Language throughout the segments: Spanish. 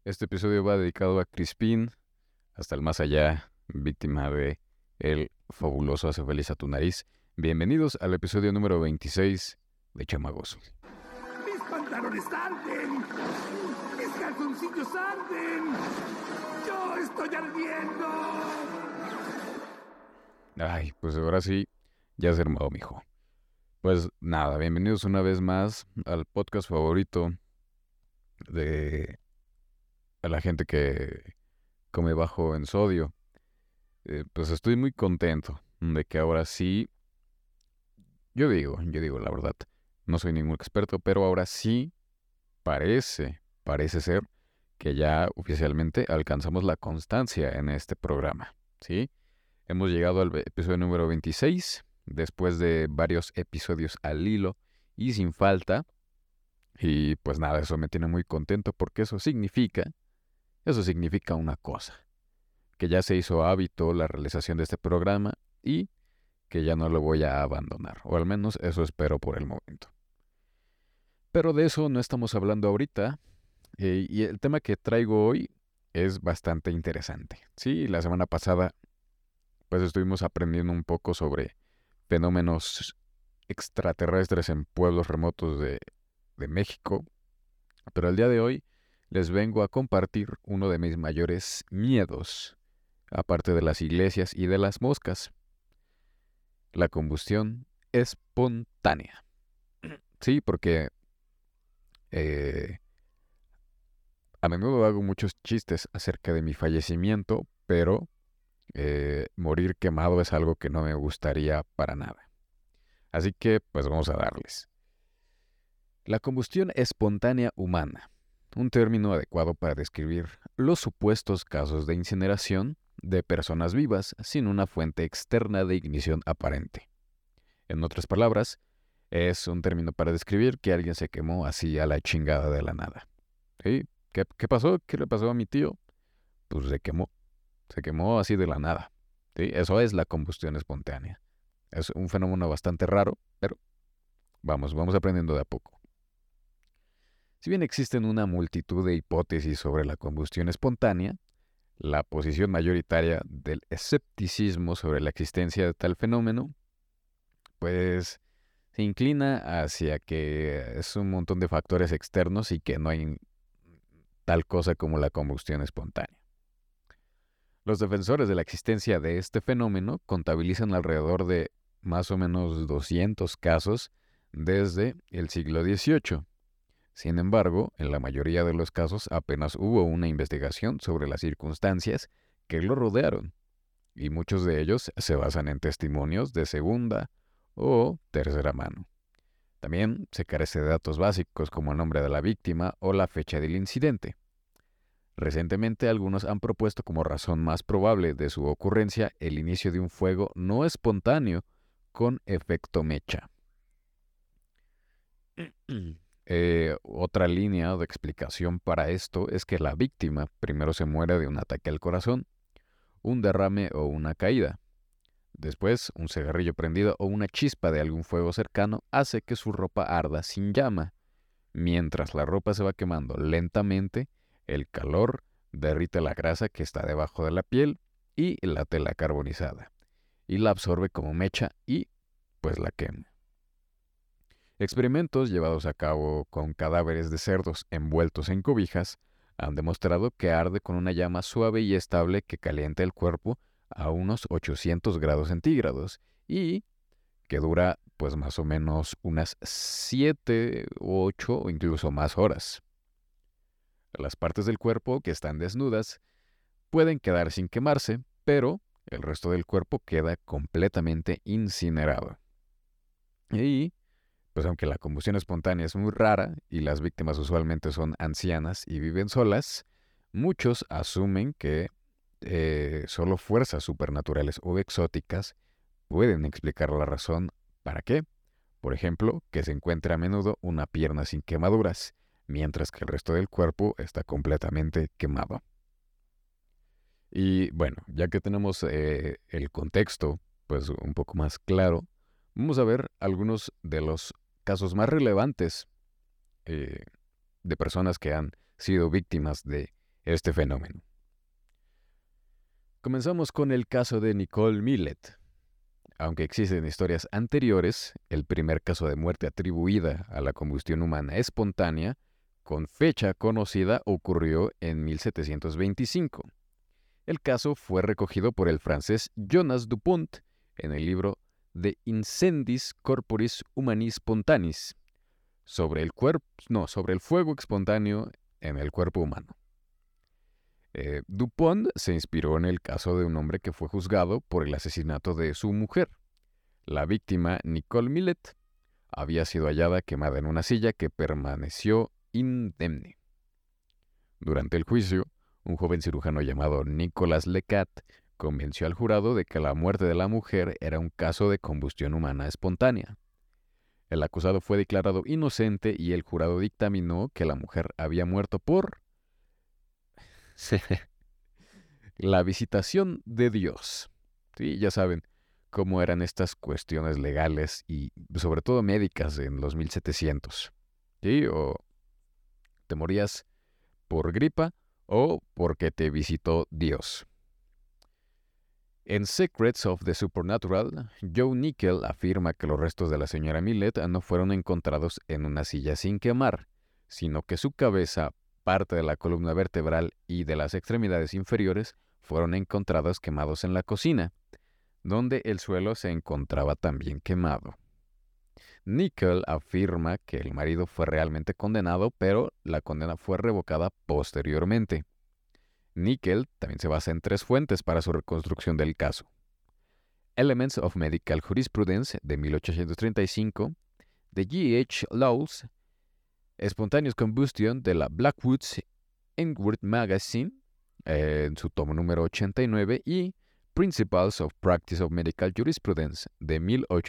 Este episodio va dedicado a Crispín, hasta el más allá, víctima de el fabuloso Hace Feliz a tu Nariz. Bienvenidos al episodio número 26 de Chamagoso. ¡Mis pantalones arden! ¡Mis calzoncillos arden! ¡Yo estoy ardiendo! Ay, pues ahora sí, ya se armado, mijo. Pues nada, bienvenidos una vez más al podcast favorito de la gente que come bajo en sodio. Pues estoy muy contento de que ahora sí, yo digo la verdad, no soy ningún experto, pero ahora sí parece ser que ya oficialmente alcanzamos la constancia en este programa, ¿sí? Hemos llegado al episodio número 26, después de varios episodios al hilo y sin falta. Y pues nada, eso me tiene muy contento porque eso significa una cosa, que ya se hizo hábito la realización de este programa y que ya no lo voy a abandonar, o al menos eso espero por el momento. Pero de eso no estamos hablando ahorita, y el tema que traigo hoy es bastante interesante. Sí, la semana pasada pues estuvimos aprendiendo un poco sobre fenómenos extraterrestres en pueblos remotos de México, pero el día de hoy les vengo a compartir uno de mis mayores miedos, aparte de las iglesias y de las moscas: la combustión espontánea. Sí, porque a menudo hago muchos chistes acerca de mi fallecimiento, pero morir quemado es algo que no me gustaría para nada. Así que, pues vamos a darles. La combustión espontánea humana, un término adecuado para describir los supuestos casos de incineración de personas vivas sin una fuente externa de ignición aparente. En otras palabras, es un término para describir que alguien se quemó así a la chingada de la nada. ¿Sí? ¿Qué pasó? ¿Qué le pasó a mi tío? Pues se quemó así de la nada. ¿Sí? Eso es la combustión espontánea. Es un fenómeno bastante raro, pero vamos aprendiendo de a poco. Si bien existen una multitud de hipótesis sobre la combustión espontánea, la posición mayoritaria del escepticismo sobre la existencia de tal fenómeno, pues se inclina hacia que es un montón de factores externos y que no hay tal cosa como la combustión espontánea. Los defensores de la existencia de este fenómeno contabilizan alrededor de más o menos 200 casos desde el siglo XVIII. Sin embargo, en la mayoría de los casos apenas hubo una investigación sobre las circunstancias que lo rodearon, y muchos de ellos se basan en testimonios de segunda o tercera mano. También se carece de datos básicos como el nombre de la víctima o la fecha del incidente. Recientemente, algunos han propuesto como razón más probable de su ocurrencia el inicio de un fuego no espontáneo con efecto mecha. Otra línea de explicación para esto es que la víctima primero se muere de un ataque al corazón, un derrame o una caída. Después, un cigarrillo prendido o una chispa de algún fuego cercano hace que su ropa arda sin llama. Mientras la ropa se va quemando lentamente, el calor derrite la grasa que está debajo de la piel y la tela carbonizada, y la absorbe como mecha y pues la quema. Experimentos llevados a cabo con cadáveres de cerdos envueltos en cobijas han demostrado que arde con una llama suave y estable que calienta el cuerpo a unos 800 grados centígrados y que dura pues más o menos unas 7, 8 o incluso más horas. Las partes del cuerpo que están desnudas pueden quedar sin quemarse, pero el resto del cuerpo queda completamente incinerado. Y pues aunque la combustión espontánea es muy rara y las víctimas usualmente son ancianas y viven solas, muchos asumen que solo fuerzas supernaturales o exóticas pueden explicar la razón para qué. Por ejemplo, que se encuentre a menudo una pierna sin quemaduras, mientras que el resto del cuerpo está completamente quemado. Y bueno, ya que tenemos el contexto pues un poco más claro, vamos a ver algunos de los casos más relevantes de personas que han sido víctimas de este fenómeno. Comenzamos con el caso de Nicole Millet. Aunque existen historias anteriores, el primer caso de muerte atribuida a la combustión humana espontánea, con fecha conocida, ocurrió en 1725. El caso fue recogido por el francés Jonas Dupont en el libro De Incendis Corporis Humani Spontanis, sobre el fuego espontáneo en el cuerpo humano. Dupont se inspiró en el caso de un hombre que fue juzgado por el asesinato de su mujer. La víctima, Nicole Millet, había sido hallada quemada en una silla que permaneció indemne. Durante el juicio, un joven cirujano llamado Nicolas Lecat convenció al jurado de que la muerte de la mujer era un caso de combustión humana espontánea. El acusado fue declarado inocente y el jurado dictaminó que la mujer había muerto por la visitación de Dios. Sí, ya saben cómo eran estas cuestiones legales y sobre todo médicas en los 1700. ¿Sí? O te morías por gripa o porque te visitó Dios. En Secrets of the Supernatural, Joe Nickell afirma que los restos de la señora Millet no fueron encontrados en una silla sin quemar, sino que su cabeza, parte de la columna vertebral y de las extremidades inferiores fueron encontrados quemados en la cocina, donde el suelo se encontraba también quemado. Nickell afirma que el marido fue realmente condenado, pero la condena fue revocada posteriormente. Nickell también se basa en 3 fuentes para su reconstrucción del caso. Elements of Medical Jurisprudence, de 1835, de G.H. Lowell's, Spontaneous Combustion, de la Blackwoods Inward Magazine, en su tomo número 89, y Principles of Practice of Medical Jurisprudence, de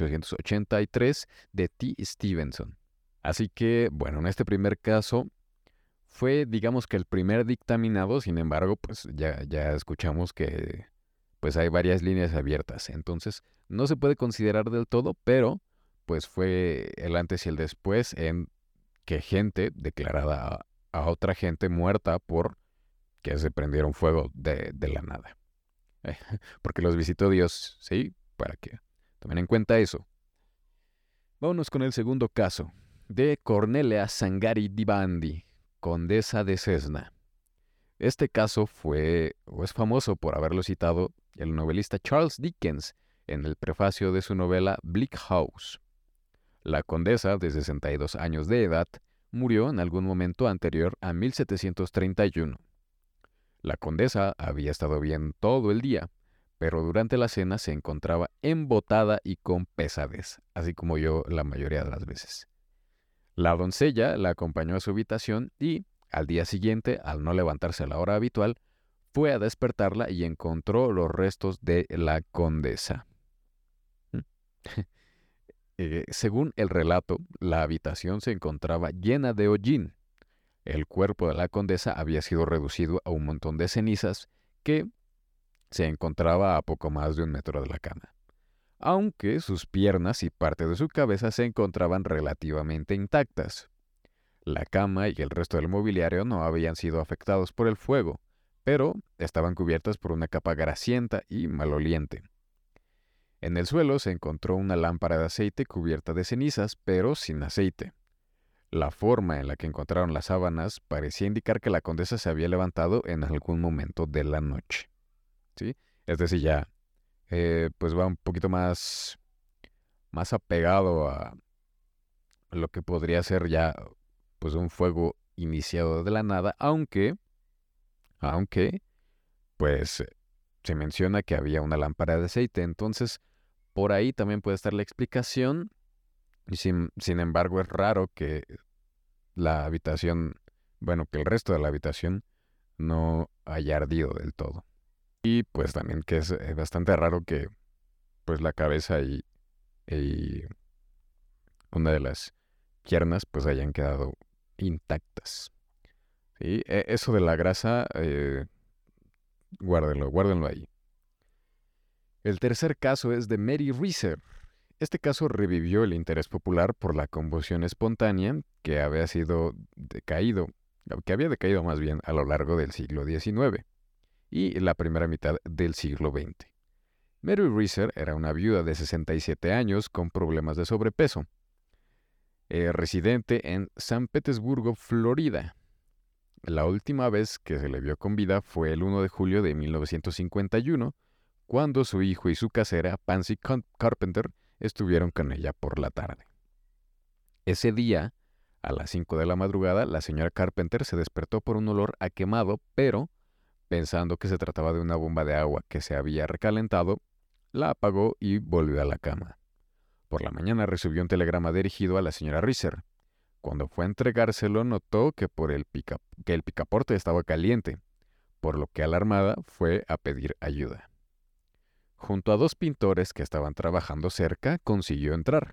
1883, de T. Stevenson. Así que, bueno, en este primer caso fue, digamos que el primer dictaminado. Sin embargo, pues ya escuchamos que pues hay varias líneas abiertas. Entonces, no se puede considerar del todo, pero pues fue el antes y el después en que gente declarada a otra gente muerta por que se prendieron fuego de la nada. Porque los visitó Dios, ¿sí? Para que tomen en cuenta eso. Vámonos con el segundo caso, de Cornelia Sangari Divandi, condesa de Cesna. Este caso es famoso por haberlo citado el novelista Charles Dickens en el prefacio de su novela Bleak House. La condesa, de 62 años de edad, murió en algún momento anterior a 1731. La condesa había estado bien todo el día, pero durante la cena se encontraba embotada y con pesadez, así como yo la mayoría de las veces. La doncella la acompañó a su habitación y, al día siguiente, al no levantarse a la hora habitual, fue a despertarla y encontró los restos de la condesa. Según el relato, la habitación se encontraba llena de hollín. El cuerpo de la condesa había sido reducido a un montón de cenizas que se encontraba a poco más de 1 metro de la cama, aunque sus piernas y parte de su cabeza se encontraban relativamente intactas. La cama y el resto del mobiliario no habían sido afectados por el fuego, pero estaban cubiertas por una capa grasienta y maloliente. En el suelo se encontró una lámpara de aceite cubierta de cenizas, pero sin aceite. La forma en la que encontraron las sábanas parecía indicar que la condesa se había levantado en algún momento de la noche. ¿Sí? Es decir, ya pues va un poquito más apegado a lo que podría ser ya pues un fuego iniciado de la nada, aunque pues se menciona que había una lámpara de aceite. Entonces, por ahí también puede estar la explicación. Y sin embargo, es raro que la habitación, que el resto de la habitación no haya ardido del todo. Y pues también que es bastante raro que pues la cabeza y una de las piernas pues hayan quedado intactas. ¿Sí? Eso de la grasa, guárdenlo ahí. El tercer caso es de Mary Reeser. Este caso revivió el interés popular por la combustión espontánea que había sido decaído que había decaído más bien a lo largo del siglo XIX y la primera mitad del siglo XX. Mary Reeser era una viuda de 67 años con problemas de sobrepeso, residente en San Petersburgo, Florida. La última vez que se le vio con vida fue el 1 de julio de 1951, cuando su hijo y su casera, Pansy Carpenter, estuvieron con ella por la tarde. Ese día, a las 5 de la madrugada, la señora Carpenter se despertó por un olor a quemado, pero, pensando que se trataba de una bomba de agua que se había recalentado, la apagó y volvió a la cama. Por la mañana recibió un telegrama dirigido a la señora Reeser. Cuando fue a entregárselo, notó que el picaporte estaba caliente, por lo que alarmada fue a pedir ayuda. Junto a dos pintores que estaban trabajando cerca, consiguió entrar.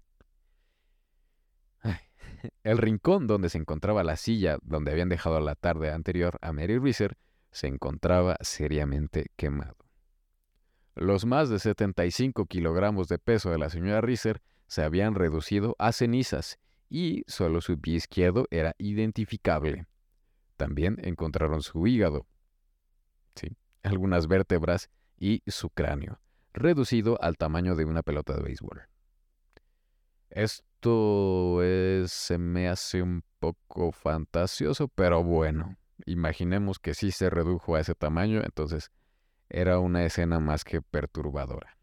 El rincón donde se encontraba la silla donde habían dejado la tarde anterior a Mary Reeser se encontraba seriamente quemado. Los más de 75 kilogramos de peso de la señora Reeser se habían reducido a cenizas y solo su pie izquierdo era identificable. También encontraron su hígado, algunas vértebras y su cráneo, reducido al tamaño de una pelota de béisbol. Esto se me hace un poco fantasioso, pero bueno, imaginemos que sí se redujo a ese tamaño, entonces era una escena más que perturbadora.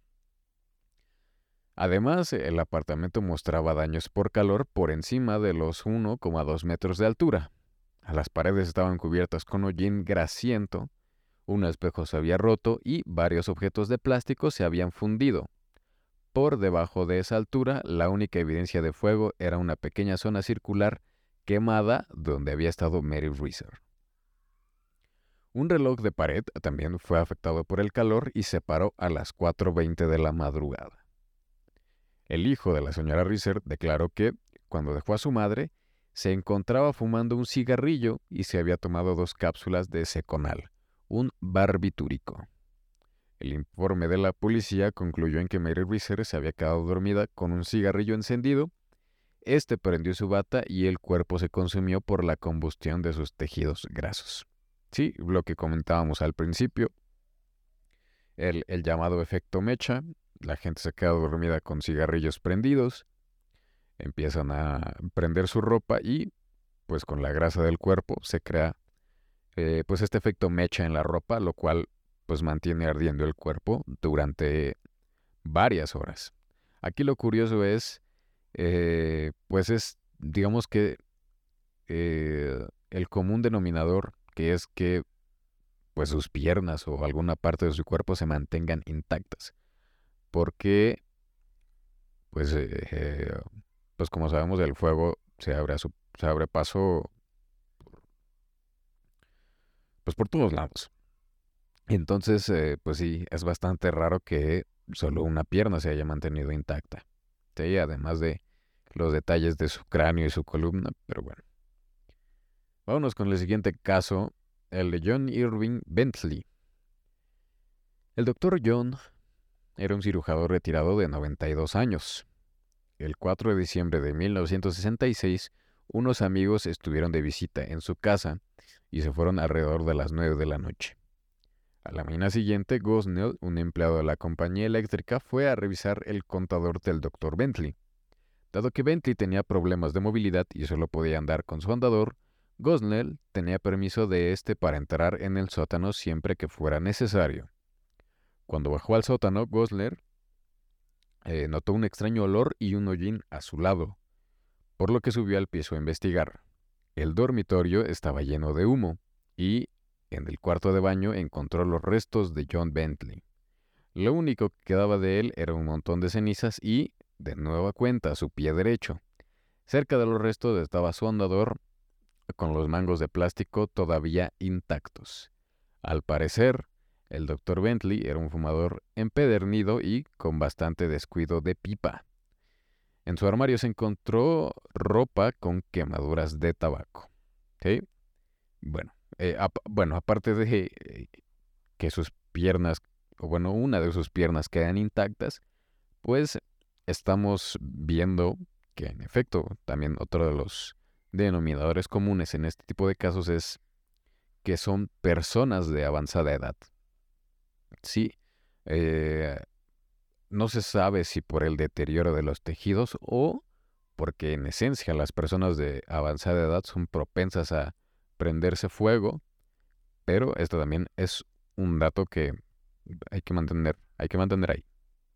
Además, el apartamento mostraba daños por calor por encima de los 1,2 metros de altura. Las paredes estaban cubiertas con hollín grasiento, un espejo se había roto y varios objetos de plástico se habían fundido. Por debajo de esa altura, la única evidencia de fuego era una pequeña zona circular quemada donde había estado Mary Reeser. Un reloj de pared también fue afectado por el calor y se paró a las 4:20 de la madrugada. El hijo de la señora Reeser declaró que, cuando dejó a su madre, se encontraba fumando un cigarrillo y se había tomado 2 cápsulas de Seconal, un barbitúrico. El informe de la policía concluyó en que Mary Reeser se había quedado dormida con un cigarrillo encendido. Este prendió su bata y el cuerpo se consumió por la combustión de sus tejidos grasos. Sí, lo que comentábamos al principio, el llamado efecto mecha. La gente se queda dormida con cigarrillos prendidos, empiezan a prender su ropa y, pues con la grasa del cuerpo, se crea pues este efecto mecha en la ropa, lo cual pues mantiene ardiendo el cuerpo durante varias horas. Aquí lo curioso es, pues es, digamos que el común denominador, que es que pues sus piernas o alguna parte de su cuerpo se mantengan intactas. Porque, pues como sabemos, el fuego se abre paso pues por todos lados. Entonces, pues sí, es bastante raro que solo una pierna se haya mantenido intacta. Sí, además de los detalles de su cráneo y su columna, pero bueno. Vámonos con el siguiente caso, el de John Irving Bentley. El doctor John era un cirujano retirado de 92 años. El 4 de diciembre de 1966, unos amigos estuvieron de visita en su casa y se fueron alrededor de las 9 de la noche. A la mañana siguiente, Gosnell, un empleado de la compañía eléctrica, fue a revisar el contador del Dr. Bentley. Dado que Bentley tenía problemas de movilidad y solo podía andar con su andador, Gosnell tenía permiso de para entrar en el sótano siempre que fuera necesario. Cuando bajó al sótano, Gosnell notó un extraño olor y un hollín a su lado, por lo que subió al piso a investigar. El dormitorio estaba lleno de humo y en el cuarto de baño encontró los restos de John Bentley. Lo único que quedaba de él era un montón de cenizas y, de nueva cuenta, su pie derecho. Cerca de los restos estaba su andador con los mangos de plástico todavía intactos. Al parecer, el Dr. Bentley era un fumador empedernido y con bastante descuido de pipa. En su armario se encontró ropa con quemaduras de tabaco. ¿Sí? Bueno, aparte de que sus piernas, o bueno, una de sus piernas quedan intactas, pues estamos viendo que en efecto también otro de los denominadores comunes en este tipo de casos es que son personas de avanzada edad. Sí, eh, no se sabe si por el deterioro de los tejidos o porque en esencia las personas de avanzada edad son propensas a prenderse fuego, pero esto también es un dato que hay que mantener ahí.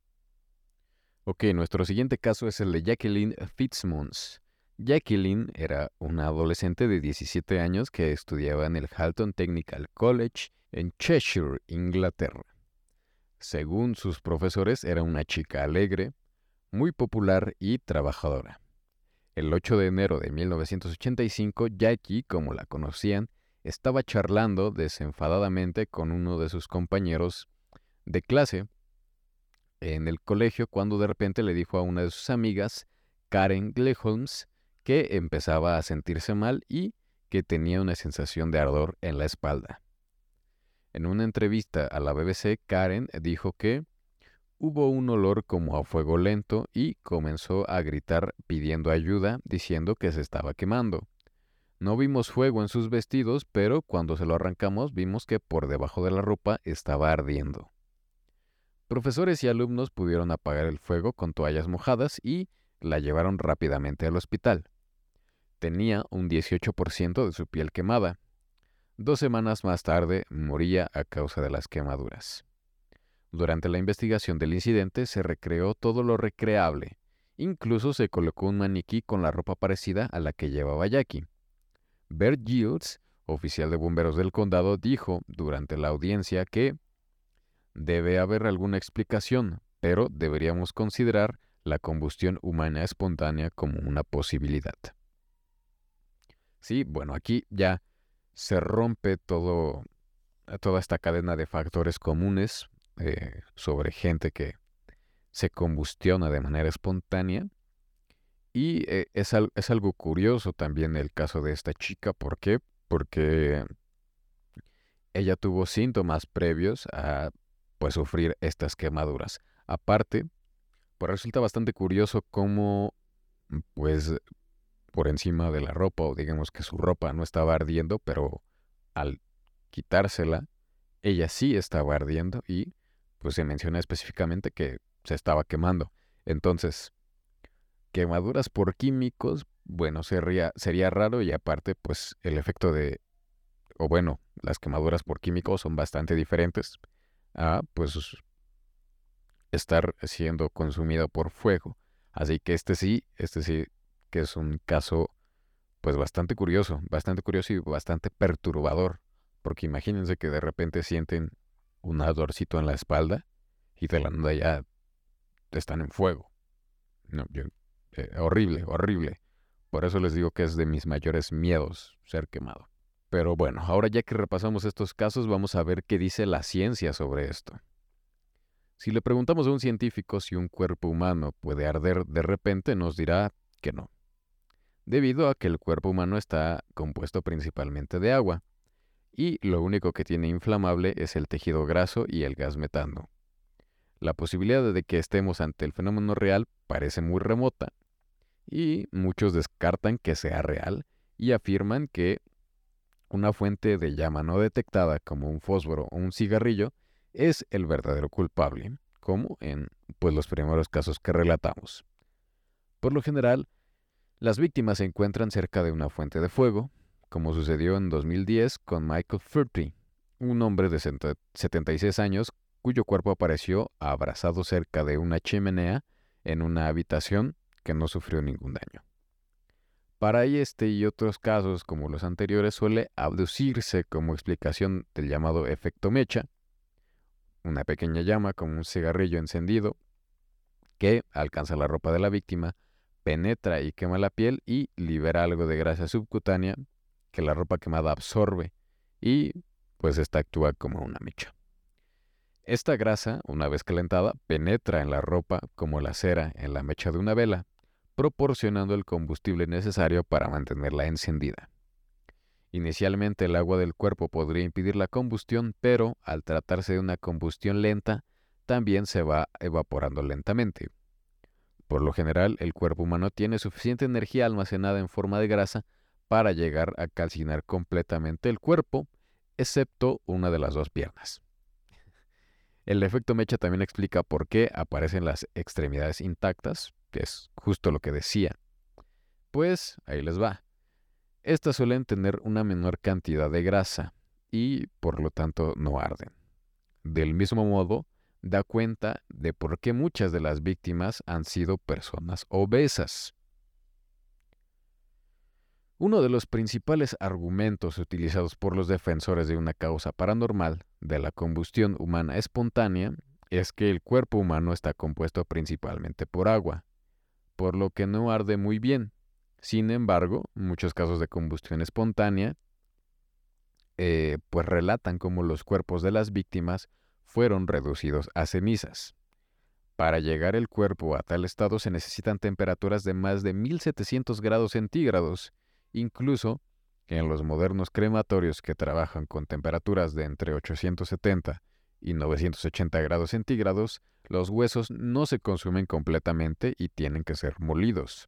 Ok, nuestro siguiente caso es el de Jacqueline Fitzsimmons. Jacqueline era una adolescente de 17 años que estudiaba en el Halton Technical College en Cheshire, Inglaterra. Según sus profesores, era una chica alegre, muy popular y trabajadora. El 8 de enero de 1985, Jackie, como la conocían, estaba charlando desenfadadamente con uno de sus compañeros de clase en el colegio cuando de repente le dijo a una de sus amigas, Karen Gleholms, que empezaba a sentirse mal y que tenía una sensación de ardor en la espalda. En una entrevista a la BBC, Karen dijo que hubo un olor como a fuego lento y comenzó a gritar pidiendo ayuda, diciendo que se estaba quemando. No vimos fuego en sus vestidos, pero cuando se lo arrancamos vimos que por debajo de la ropa estaba ardiendo. Profesores y alumnos pudieron apagar el fuego con toallas mojadas y la llevaron rápidamente al hospital. Tenía un 18% de su piel quemada. 2 semanas más tarde moría a causa de las quemaduras. Durante la investigación del incidente se recreó todo lo recreable. Incluso se colocó un maniquí con la ropa parecida a la que llevaba Jackie. Bert Giles, oficial de bomberos del condado, dijo durante la audiencia que debe haber alguna explicación, pero deberíamos considerar la combustión humana espontánea como una posibilidad. Sí, bueno, aquí ya se rompe toda esta cadena de factores comunes sobre gente que se combustiona de manera espontánea. Y es algo curioso también el caso de esta chica. ¿Por qué? Porque ella tuvo síntomas previos a pues sufrir estas quemaduras. Aparte, pues resulta bastante curioso cómo pues por encima de la ropa, o digamos que su ropa no estaba ardiendo, pero al quitársela, ella sí estaba ardiendo y pues se menciona específicamente que se estaba quemando. Entonces, quemaduras por químicos, bueno, sería raro y aparte pues el efecto las quemaduras por químicos son bastante diferentes a pues estar siendo consumido por fuego. Así que este sí que es un caso pues bastante curioso y bastante perturbador, porque imagínense que de repente sienten un ardorcito en la espalda y de la nada ya están en fuego. No, horrible, horrible. Por eso les digo que es de mis mayores miedos ser quemado. Pero bueno, ahora ya que repasamos estos casos, vamos a ver qué dice la ciencia sobre esto. Si le preguntamos a un científico si un cuerpo humano puede arder de repente, nos dirá que no, debido a que el cuerpo humano está compuesto principalmente de agua, y lo único que tiene inflamable es el tejido graso y el gas metano. La posibilidad de que estemos ante el fenómeno real parece muy remota, y muchos descartan que sea real y afirman que una fuente de llama no detectada como un fósforo o un cigarrillo es el verdadero culpable, como en los primeros casos que relatamos. Por lo general, las víctimas se encuentran cerca de una fuente de fuego, como sucedió en 2010 con Michael Furty, un hombre de 76 años cuyo cuerpo apareció abrazado cerca de una chimenea en una habitación que no sufrió ningún daño. Para este y otros casos como los anteriores suele aducirse como explicación del llamado efecto mecha, una pequeña llama como un cigarrillo encendido que alcanza la ropa de la víctima, penetra y quema la piel y libera algo de grasa subcutánea que la ropa quemada absorbe y pues esta actúa como una mecha. Esta grasa, una vez calentada, penetra en la ropa como la cera en la mecha de una vela, proporcionando el combustible necesario para mantenerla encendida. Inicialmente el agua del cuerpo podría impedir la combustión, pero al tratarse de una combustión lenta, también se va evaporando lentamente. Por lo general, el cuerpo humano tiene suficiente energía almacenada en forma de grasa para llegar a calcinar completamente el cuerpo, excepto una de las dos piernas. El efecto mecha también explica por qué aparecen las extremidades intactas, que es justo lo que decía. Pues ahí les va. Estas suelen tener una menor cantidad de grasa y por lo tanto no arden. Del mismo modo, da cuenta de por qué muchas de las víctimas han sido personas obesas. Uno de los principales argumentos utilizados por los defensores de una causa paranormal de la combustión humana espontánea es que el cuerpo humano está compuesto principalmente por agua, por lo que no arde muy bien. Sin embargo, muchos casos de combustión espontánea pues relatan cómo los cuerpos de las víctimas fueron reducidos a cenizas. Para llegar el cuerpo a tal estado se necesitan temperaturas de más de 1700 grados centígrados. Incluso en los modernos crematorios que trabajan con temperaturas de entre 870 y 980 grados centígrados, los huesos no se consumen completamente y tienen que ser molidos.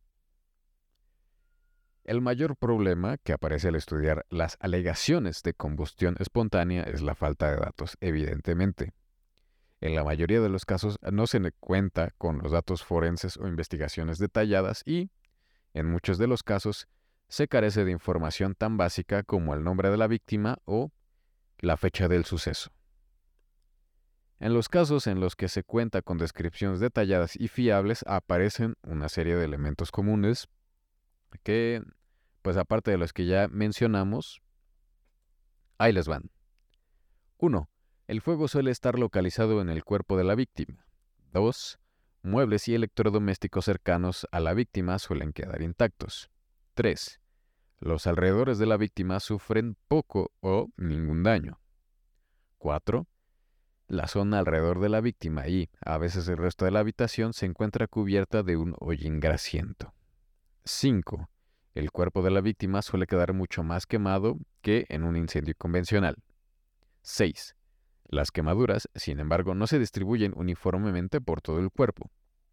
El mayor problema que aparece al estudiar las alegaciones de combustión espontánea es la falta de datos, evidentemente. En la mayoría de los casos no se cuenta con los datos forenses o investigaciones detalladas y, en muchos de los casos, se carece de información tan básica como el nombre de la víctima o la fecha del suceso. En los casos en los que se cuenta con descripciones detalladas y fiables, aparecen una serie de elementos comunes que, pues aparte de los que ya mencionamos, ahí les van. 1. El fuego suele estar localizado en el cuerpo de la víctima. 2. Muebles y electrodomésticos cercanos a la víctima suelen quedar intactos. 3. Los alrededores de la víctima sufren poco o ningún daño. 4. La zona alrededor de la víctima y, a veces el resto de la habitación, se encuentra cubierta de un hollín grasiento. 5. El cuerpo de la víctima suele quedar mucho más quemado que en un incendio convencional. 6. Las quemaduras, sin embargo, no se distribuyen uniformemente por todo el cuerpo.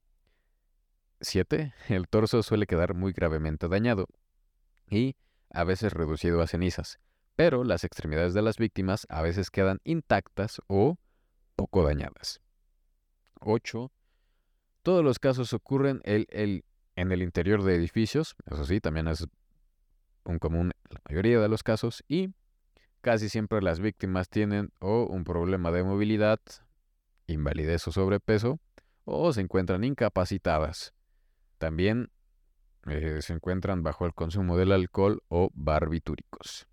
7. El torso suele quedar muy gravemente dañado y a veces reducido a cenizas, pero las extremidades de las víctimas a veces quedan intactas o poco dañadas. 8. Todos los casos ocurren en el interior de edificios, eso sí, también es un común en la mayoría de los casos, y casi siempre las víctimas tienen o un problema de movilidad, invalidez o sobrepeso, o se encuentran incapacitadas. También se encuentran bajo el consumo del alcohol o barbitúricos.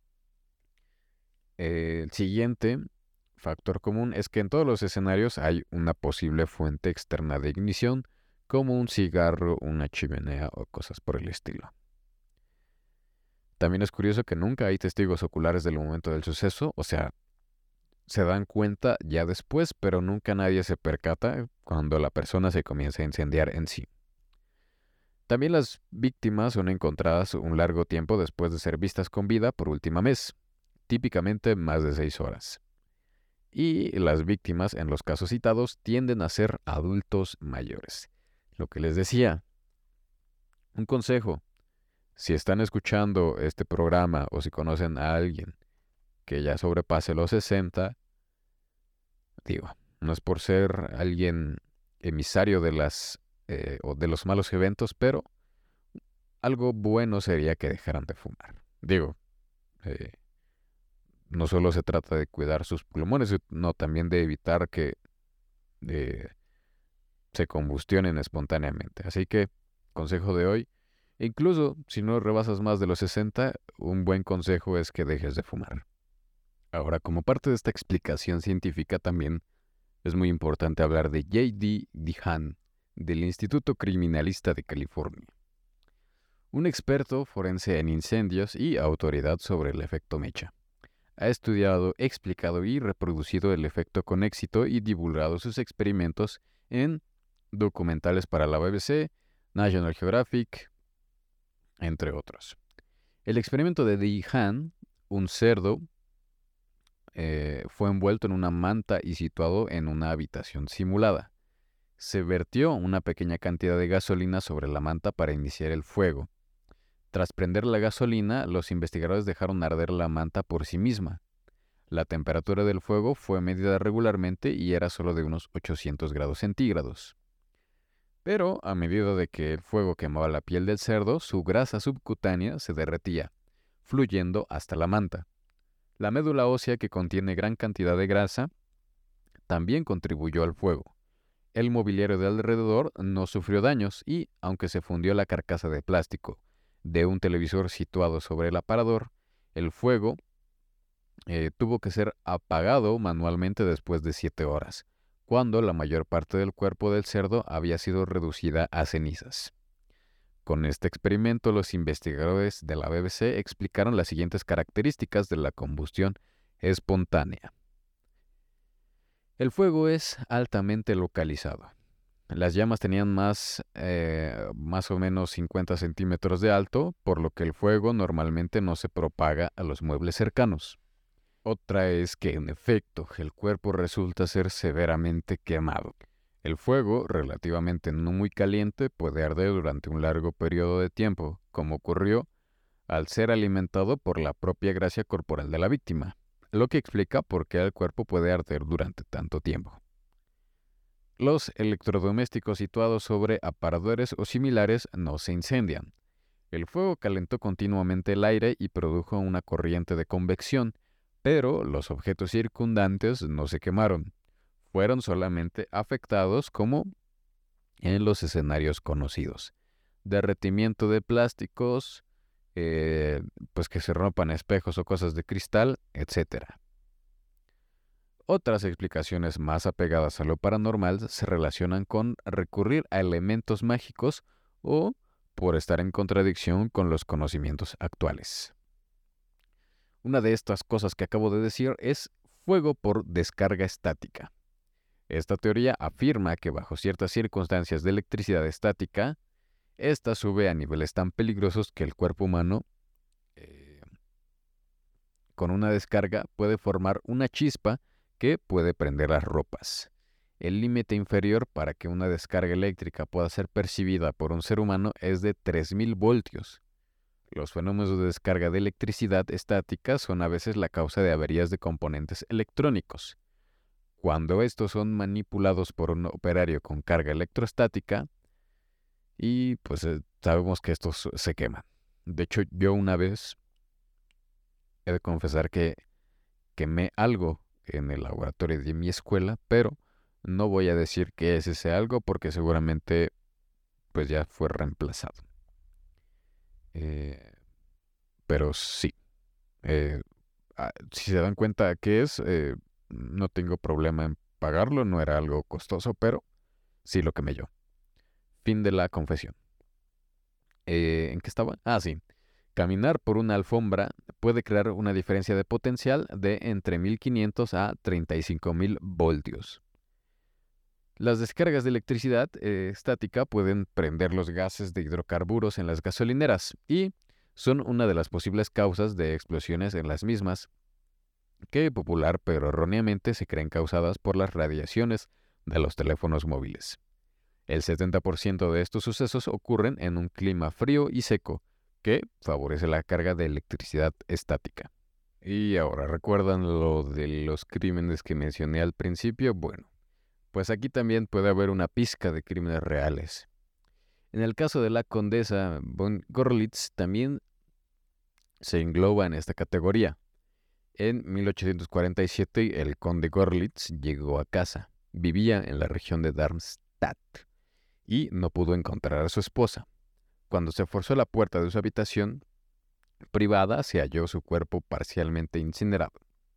El siguiente factor común es que en todos los escenarios hay una posible fuente externa de ignición, como un cigarro, una chimenea o cosas por el estilo. También es curioso que nunca hay testigos oculares del momento del suceso, o sea, se dan cuenta ya después, pero nunca nadie se percata cuando la persona se comienza a incendiar en sí. También las víctimas son encontradas un largo tiempo después de ser vistas con vida por última vez, típicamente más de 6 horas. Y las víctimas, en los casos citados, tienden a ser adultos mayores. Lo que les decía, un consejo, si están escuchando este programa o si conocen a alguien que ya sobrepase los 60, digo, no es por ser alguien emisario de o de los malos eventos, pero algo bueno sería que dejaran de fumar. Digo, no solo se trata de cuidar sus pulmones, sino también de evitar que se combustionen espontáneamente. Así que, consejo de hoy, incluso si no rebasas más de los 60, un buen consejo es que dejes de fumar. Ahora, como parte de esta explicación científica también es muy importante hablar de J.D. Dehan, del Instituto Criminalista de California. Un experto forense en incendios y autoridad sobre el efecto mecha. Ha estudiado, explicado y reproducido el efecto con éxito y divulgado sus experimentos en documentales para la BBC, National Geographic, entre otros. El experimento de Dehan, un cerdo, fue envuelto en una manta y situado en una habitación simulada. Se vertió una pequeña cantidad de gasolina sobre la manta para iniciar el fuego, Tras prender la gasolina, los investigadores dejaron arder la manta por sí misma. La temperatura del fuego fue medida regularmente y era solo de unos 800 grados centígrados. Pero a medida de que el fuego quemaba la piel del cerdo, su grasa subcutánea se derretía, fluyendo hasta la manta. La médula ósea, que contiene gran cantidad de grasa, también contribuyó al fuego. El mobiliario de alrededor no sufrió daños y, aunque se fundió la carcasa de plástico de un televisor situado sobre el aparador, el fuego tuvo que ser apagado manualmente después de 7 horas, cuando la mayor parte del cuerpo del cerdo había sido reducida a cenizas. Con este experimento, los investigadores de la BBC explicaron las siguientes características de la combustión espontánea. El fuego es altamente localizado. Las llamas tenían más o menos 50 centímetros de alto, por lo que el fuego normalmente no se propaga a los muebles cercanos. Otra es que, en efecto, el cuerpo resulta ser severamente quemado. El fuego, relativamente no muy caliente, puede arder durante un largo periodo de tiempo, como ocurrió al ser alimentado por la propia grasa corporal de la víctima, lo que explica por qué el cuerpo puede arder durante tanto tiempo. Los electrodomésticos situados sobre aparadores o similares no se incendian. El fuego calentó continuamente el aire y produjo una corriente de convección, pero los objetos circundantes no se quemaron. Fueron solamente afectados como en los escenarios conocidos. Derretimiento de plásticos, pues que se rompan espejos o cosas de cristal, etc. Otras explicaciones más apegadas a lo paranormal se relacionan con recurrir a elementos mágicos o por estar en contradicción con los conocimientos actuales. Una de estas cosas que acabo de decir es fuego por descarga estática. Esta teoría afirma que bajo ciertas circunstancias de electricidad estática, esta sube a niveles tan peligrosos que el cuerpo humano, con una descarga, puede formar una chispa que puede prender las ropas. El límite inferior para que una descarga eléctrica pueda ser percibida por un ser humano es de 3000 voltios. Los fenómenos de descarga de electricidad estática son a veces la causa de averías de componentes electrónicos. Cuando estos son manipulados por un operario con carga electrostática, y pues sabemos que estos se queman. De hecho, yo una vez he de confesar que quemé algo en el laboratorio de mi escuela, pero no voy a decir que es ese algo porque seguramente pues ya fue reemplazado. Pero sí, si se dan cuenta qué es, no tengo problema en pagarlo, no era algo costoso, pero sí lo quemé yo. Fin de la confesión. ¿En qué estaba? Ah, sí. Caminar por una alfombra puede crear una diferencia de potencial de entre 1500 a 35.000 voltios. Las descargas de electricidad estática pueden prender los gases de hidrocarburos en las gasolineras y son una de las posibles causas de explosiones en las mismas, que popular pero erróneamente se creen causadas por las radiaciones de los teléfonos móviles. El 70% de estos sucesos ocurren en un clima frío y seco, que favorece la carga de electricidad estática. Y ahora, ¿recuerdan lo de los crímenes que mencioné al principio? Bueno, pues aquí también puede haber una pizca de crímenes reales. En el caso de la condesa von Görlitz también se engloba en esta categoría. En 1847 el conde Görlitz llegó a casa. Vivía en la región de Darmstadt y no pudo encontrar a su esposa. Cuando se forzó la puerta de su habitación privada, se halló su cuerpo parcialmente incinerado.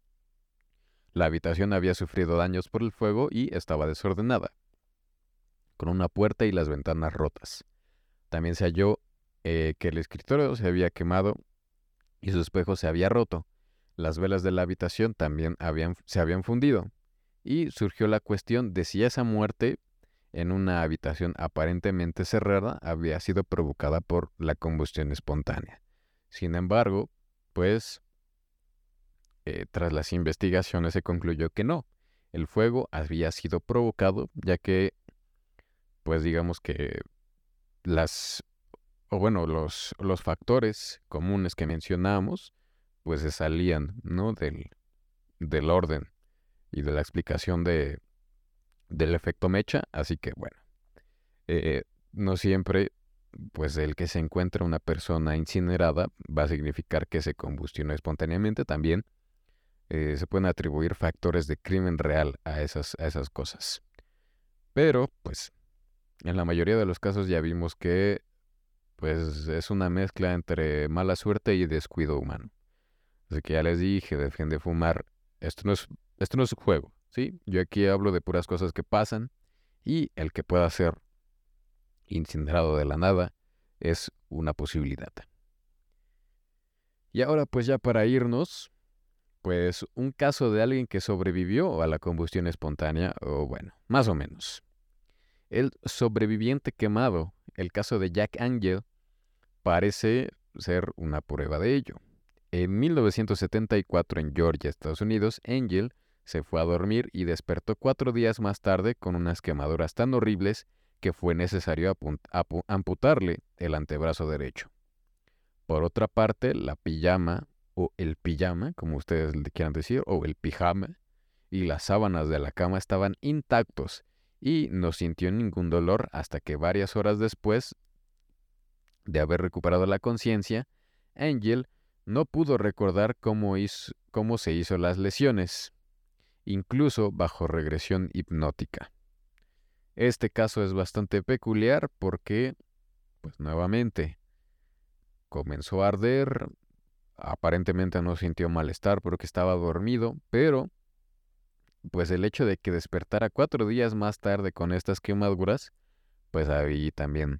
La habitación había sufrido daños por el fuego y estaba desordenada, con una puerta y las ventanas rotas. También se halló que el escritorio se había quemado y su espejo se había roto. Las velas de la habitación también se habían fundido. Y surgió la cuestión de si esa muerte en una habitación aparentemente cerrada había sido provocada por la combustión espontánea. Sin embargo, pues, tras las investigaciones se concluyó que no. El fuego había sido provocado, ya que, pues digamos que las o bueno, los factores comunes que mencionamos, pues se salían, ¿no? del orden y de la explicación del efecto mecha. Así que bueno, no siempre, pues el que se encuentre una persona incinerada va a significar que se combustionó espontáneamente. También se pueden atribuir factores de crimen real a esas cosas. Pero, pues, en la mayoría de los casos ya vimos que, pues, es una mezcla entre mala suerte y descuido humano. Así que ya les dije, dejen de fumar. Esto no es un juego, ¿sí? Yo aquí hablo de puras cosas que pasan y el que pueda ser incinerado de la nada es una posibilidad. Y ahora, pues ya para irnos, pues un caso de alguien que sobrevivió a la combustión espontánea, o bueno, más o menos. El sobreviviente quemado, el caso de Jack Angel, parece ser una prueba de ello. En 1974 en Georgia, Estados Unidos, Angel se fue a dormir y despertó 4 días más tarde con unas quemaduras tan horribles que fue necesario amputarle el antebrazo derecho. Por otra parte, la pijama o el pijama, como ustedes le quieran decir, o el pijama, y las sábanas de la cama estaban intactos y no sintió ningún dolor hasta que varias horas después de haber recuperado la conciencia, Angel no pudo recordar cómo se hizo las lesiones, incluso bajo regresión hipnótica. Este caso es bastante peculiar porque, pues nuevamente, comenzó a arder, aparentemente no sintió malestar porque estaba dormido, pero pues el hecho de que despertara 4 días más tarde con estas quemaduras, pues ahí también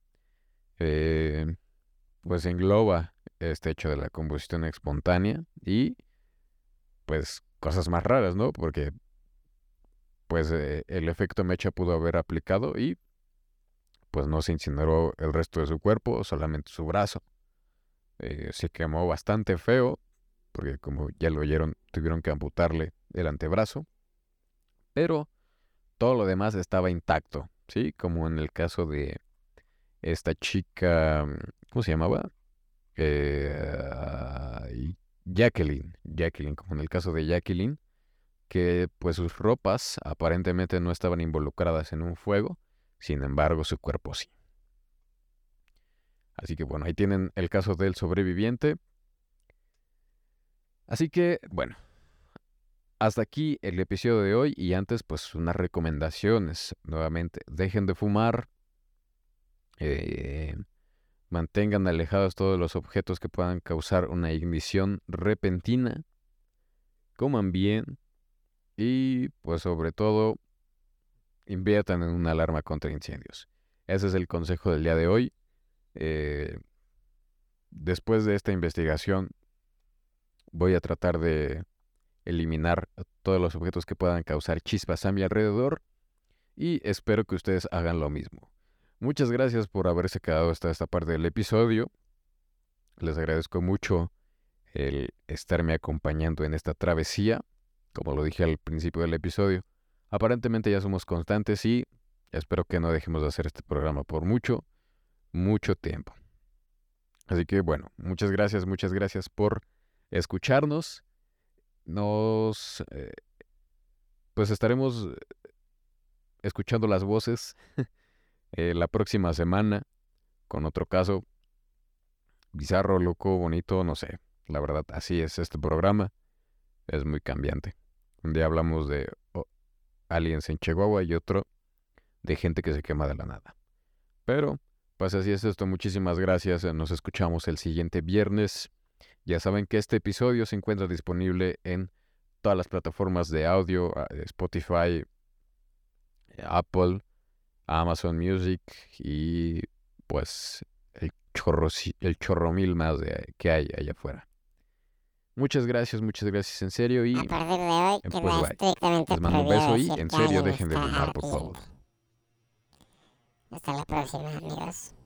pues engloba este hecho de la combustión espontánea y pues cosas más raras, ¿no? Porque pues el efecto mecha pudo haber aplicado y pues no se incineró el resto de su cuerpo, solamente su brazo. Se quemó bastante feo, porque como ya lo oyeron, tuvieron que amputarle el antebrazo, pero todo lo demás estaba intacto, ¿sí? Como en el caso de esta chica, ¿cómo se llamaba? Jacqueline, como en el caso de Jacqueline, que pues sus ropas aparentemente no estaban involucradas en un fuego, sin embargo su cuerpo sí. Así que bueno, ahí tienen el caso del sobreviviente. Así que bueno, hasta aquí el episodio de hoy y antes pues unas recomendaciones. Nuevamente, dejen de fumar, mantengan alejados todos los objetos que puedan causar una ignición repentina, coman bien y pues sobre todo inviertan en una alarma contra incendios. Ese es el consejo del día de hoy. Después de esta investigación voy a tratar de eliminar todos los objetos que puedan causar chispas a mi alrededor y espero que ustedes hagan lo mismo. Muchas gracias por haberse quedado hasta esta parte del episodio. Les agradezco mucho el estarme acompañando en esta travesía. Como lo dije al principio del episodio, aparentemente ya somos constantes y espero que no dejemos de hacer este programa por mucho, mucho tiempo. Así que bueno, muchas gracias por escucharnos. Pues estaremos escuchando las voces la próxima semana con otro caso bizarro, loco, bonito, no sé. La verdad, así es este programa. Es muy cambiante. Un día hablamos de aliens en Chihuahua y otro de gente que se quema de la nada. Pero, pues así es esto. Muchísimas gracias. Nos escuchamos el siguiente viernes. Ya saben que este episodio se encuentra disponible en todas las plataformas de audio, Spotify, Apple, Amazon Music y pues el chorro mil más que hay allá afuera. Muchas gracias en serio y a partir de hoy pues queda bye. estrictamente Les mando un beso y prohibido en decir que serio alguien dejen de está fumar, por ardiente. favor. Hasta la próxima, amigos.